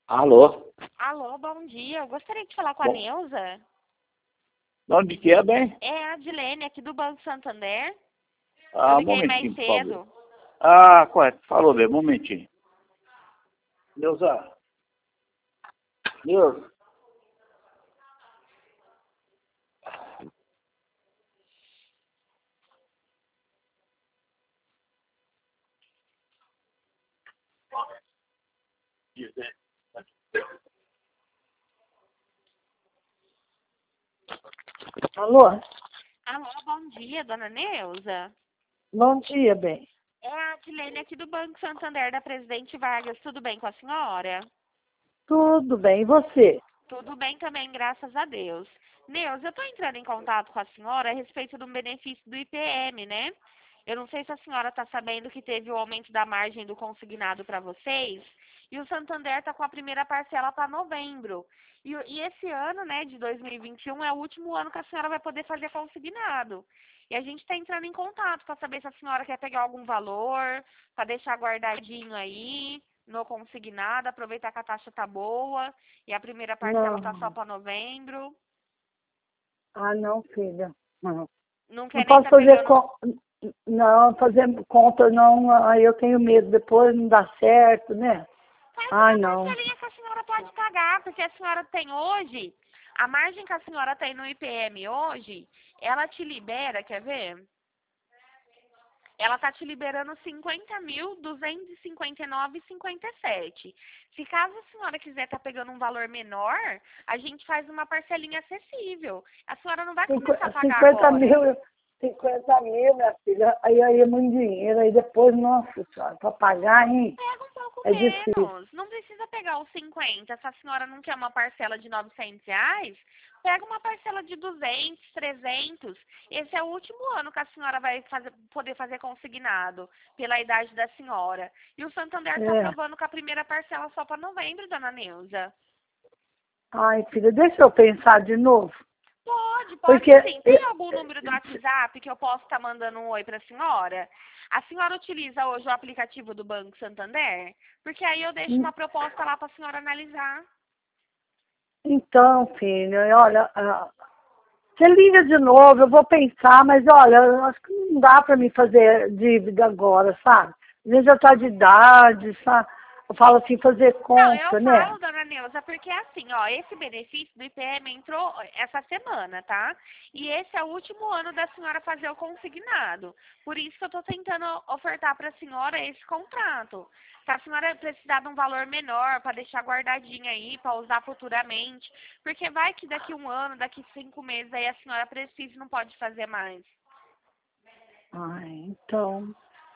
Alô? Alô, bom dia. Eu gostaria de falar com a Bom, Neuza. de onde que é, bem? É a Adilene, aqui do Banco Santander. Eu Ah, um liguei mais momentinho, por favor. cedo. Ah, correto. Falou bem, um momentinho. Neuza. Neuza. Alô? Alô, bom dia, dona Neuza. Bom dia, bem. É a Adilene, aqui do Banco Santander, da Presidente Vargas. Tudo bem com a senhora? Tudo bem, e você? Tudo bem também, graças a Deus. Neuza, eu estou entrando em contato com a senhora a respeito do benefício do IPM, né? Eu não sei se a senhora está sabendo que teve o aumento da margem do consignado para vocês e o Santander está com a primeira parcela para novembro. E esse ano, né, de 2021, é o último ano que a senhora vai poder fazer consignado. E a gente está entrando em contato para saber se a senhora quer pegar algum valor, para deixar guardadinho aí no consignado, aproveitar que a taxa tá boa e a primeira parcela tá só Não. para novembro. Ah, não, filha. Não. Não Não quer nem posso tá fazer pegando. con... Não, fazer conta não. Aí eu tenho medo, depois não dá certo, né? Faz Ai, uma não. parcelinha que a senhora pode pagar, porque a senhora tem hoje, a margem que a senhora tem no IPM hoje, ela te libera, quer ver? Ela tá te liberando 50.259,57. Se caso a senhora quiser estar pegando um valor menor, a gente faz uma parcelinha acessível. A senhora não vai começar a pagar 50 agora. mil, 50 mil, minha filha. Aí é muito dinheiro. Aí depois, nossa senhora, para pagar, hein? Pega um pouco É difícil. menos. Não precisa pegar os 50. Se a senhora não quer uma parcela de R$ 900, pega uma parcela de 200, 300. Esse é o último ano que a senhora vai poder fazer consignado pela idade da senhora. E o Santander está É. aprovando com a primeira parcela só para novembro, dona Neuza. Ai, filha, deixa eu pensar de novo. Pode Porque sim. Tem algum número do WhatsApp que eu posso estar mandando um oi para a senhora? A senhora utiliza hoje o aplicativo do Banco Santander? Porque aí eu deixo uma proposta lá para a senhora analisar. Então, filha, olha, você liga de novo, eu vou pensar, mas olha, eu acho que não dá para mim fazer dívida agora, sabe? A gente já está de idade, sabe? Eu falo assim, fazer Não, eu conta, né? falo, dona Neuza, porque assim, ó, esse benefício do IPM entrou essa semana, tá? E esse é o último ano da senhora fazer o consignado. Por isso que eu tô tentando ofertar para a senhora esse contrato. Se a senhora precisar de um valor menor para deixar guardadinho aí, para usar futuramente, porque vai que daqui um ano, daqui 5 meses aí a senhora precisa e não pode fazer mais. Ai, então.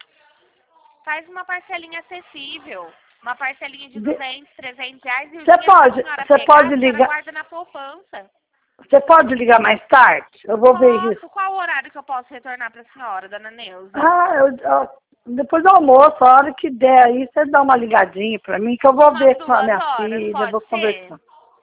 Faz uma parcelinha acessível. Uma parcelinha de de- 200, R$ 300 e o Você dinheiro que a pode, senhora você pegar, pode a senhora ligar, guarda na poupança. você pode ligar mais tarde? Eu vou ver isso. Posso? Qual o horário que eu posso retornar para a senhora, dona Neuza? Ah, depois do almoço, a hora que der aí, você dá uma ligadinha para mim, que eu vou Umas ver com a 2 minha horas, filha, pode vou ser? conversar.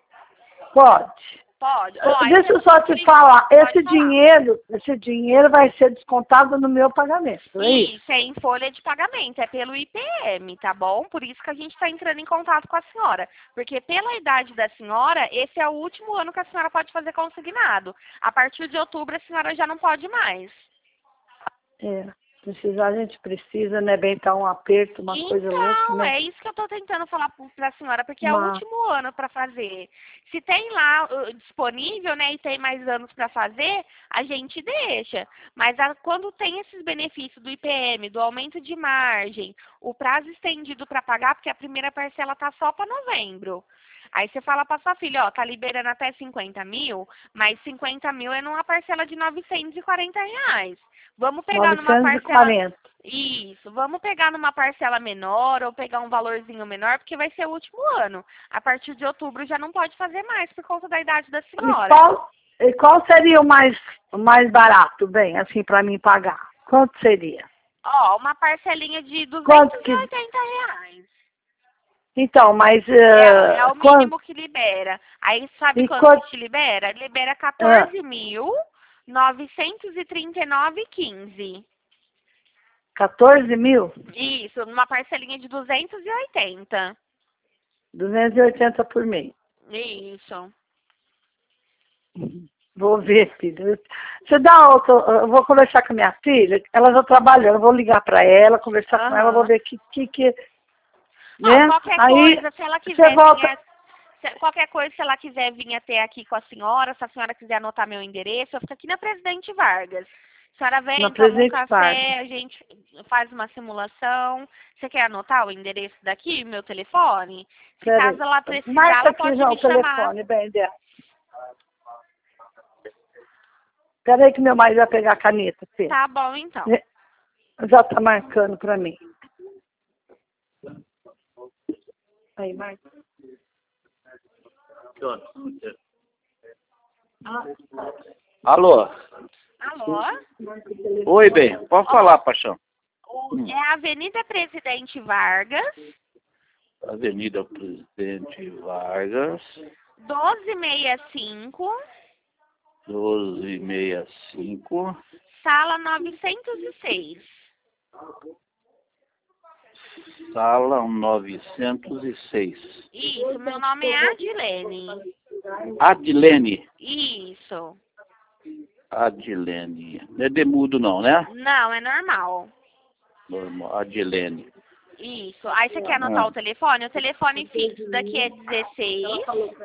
Pode. Pode. Ó, Deixa eu só por te falar, pode falar. esse dinheiro vai ser descontado no meu pagamento, é isso? Isso, é em folha de pagamento, é pelo IPM, tá bom? Por isso que a gente está entrando em contato com a senhora. Porque pela idade da senhora, esse é o último ano que a senhora pode fazer consignado. A partir de outubro, a senhora já não pode mais. É, precisar a gente precisa, né, bem, tá um aperto, uma coisa louca, Então, né? é isso que eu estou tentando falar para a senhora, porque é o Mas, último ano para fazer. Se tem lá disponível, né, e tem mais anos para fazer, a gente deixa. Mas quando tem esses benefícios do IPM, do aumento de margem, o prazo estendido para pagar, porque a primeira parcela tá só para novembro. Aí você fala para sua filha, ó, tá liberando até 50 mil, mas 50 mil é numa parcela de R$ 940. Vamos pegar numa parcela. 940. Isso, vamos pegar numa parcela menor ou pegar um valorzinho menor, porque vai ser o último ano. A partir de outubro já não pode fazer mais por conta da idade da E senhora. qual seria o mais barato, bem, assim, para mim pagar? Quanto seria? Ó, uma parcelinha de Quanto que... R$ 280. Então, mas... É o quanto... mínimo que libera. Aí sabe E quanto que quanto... te libera? Libera Ah, 14.939,15. 14 mil? Isso, numa parcelinha de 280. 280 por mês. Isso. Vou ver, filha. Você dá outro, eu vou conversar com a minha filha, ela já trabalhou, eu vou ligar para ela, conversar com ela, vou ver o que né? Qualquer Aí, coisa, se ela quiser qualquer coisa, se ela quiser vir até aqui com a senhora, se a senhora quiser anotar meu endereço, eu fico aqui na Presidente Vargas. A senhora vem, toma um café, a gente faz uma simulação. Você quer anotar o endereço daqui, meu telefone? Se caso ela precisar, ela pode me chamar. Telefone, bem dela. Peraí que meu marido vai pegar a caneta, filho. Tá bom, então. Já tá marcando pra mim. Aí, Marcos. Alô? Alô? Oi, bem. Pode falar, paixão. É a Avenida Presidente Vargas. Avenida Presidente Vargas. 1265. 1265. Sala 906. Sala 906. Isso, meu nome é Adilene. Adilene. Isso. Adilene. Não é demudo não, né? Não, é normal. Normal. Adilene. Isso. Aí você quer anotar o telefone? O telefone fixo daqui é 16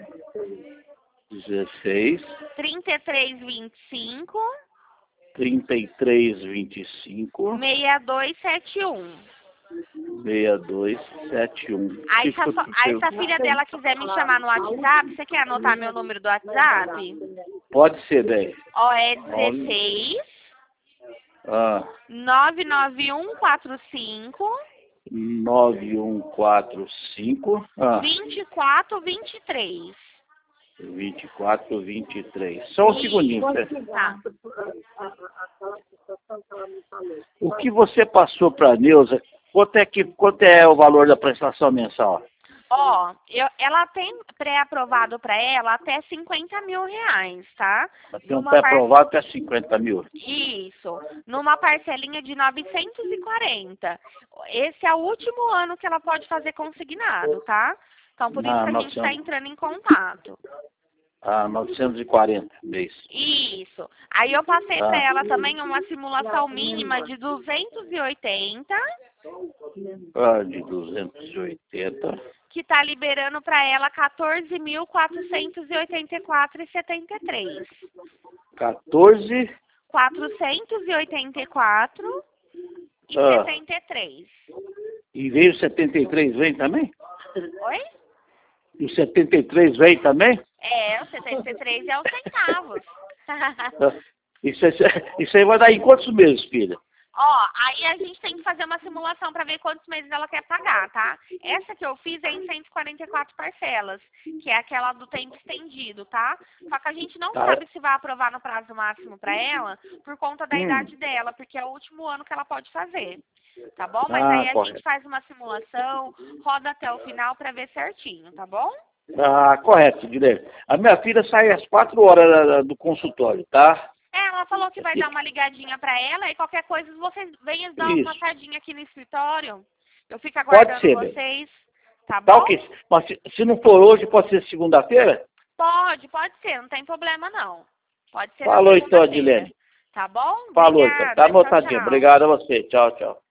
3325 3325 6271. 6271. Aí se a filha dela quiser me chamar no WhatsApp, você quer anotar meu número do WhatsApp? Pode ser, bem. Ó, é 16 Ah. 99145 9145 2423. 2423. Só um segundinho. Tá. O que você passou para a Neuza, quanto é o valor da prestação mensal? Ó, ela tem pré-aprovado para ela até 50 mil reais, tá? Tem um pré-aprovado até 50 mil. Isso, numa parcelinha de 940. Esse é o último ano que ela pode fazer consignado, tá? Então, por isso que a gente está entrando em contato. 940 mês. Isso. Aí eu passei para ela também uma simulação mínima de 280. De 280. Que está liberando para ela 14.484,73. 484,73. E veio 73, vem também? Oi? E o 73 vem também? É, o 73 é os centavos. Isso aí vai dar em quantos meses, filha? Ó, aí a gente tem que fazer uma simulação para ver quantos meses ela quer pagar, tá? Essa que eu fiz é em 144 parcelas, que é aquela do tempo estendido, tá? Só que a gente não sabe se vai aprovar no prazo máximo para ela por conta da idade dela, porque é o último ano que ela pode fazer, tá bom? Mas aí a gente faz uma simulação, roda até o final para ver certinho, tá bom? Correto, Guilherme. A minha filha sai às 4 horas do consultório, tá? Ela falou que vai dar uma ligadinha para ela e qualquer coisa vocês venham dar uma passadinha aqui no escritório. Eu fico aguardando vocês, tá bom? Tá ok. Mas se não for hoje, pode ser segunda-feira? Pode ser, não tem problema não. Pode ser. Falou então, Adilene. Tá bom? Falou então. Tá anotadinho. Obrigado a você. Tchau, tchau.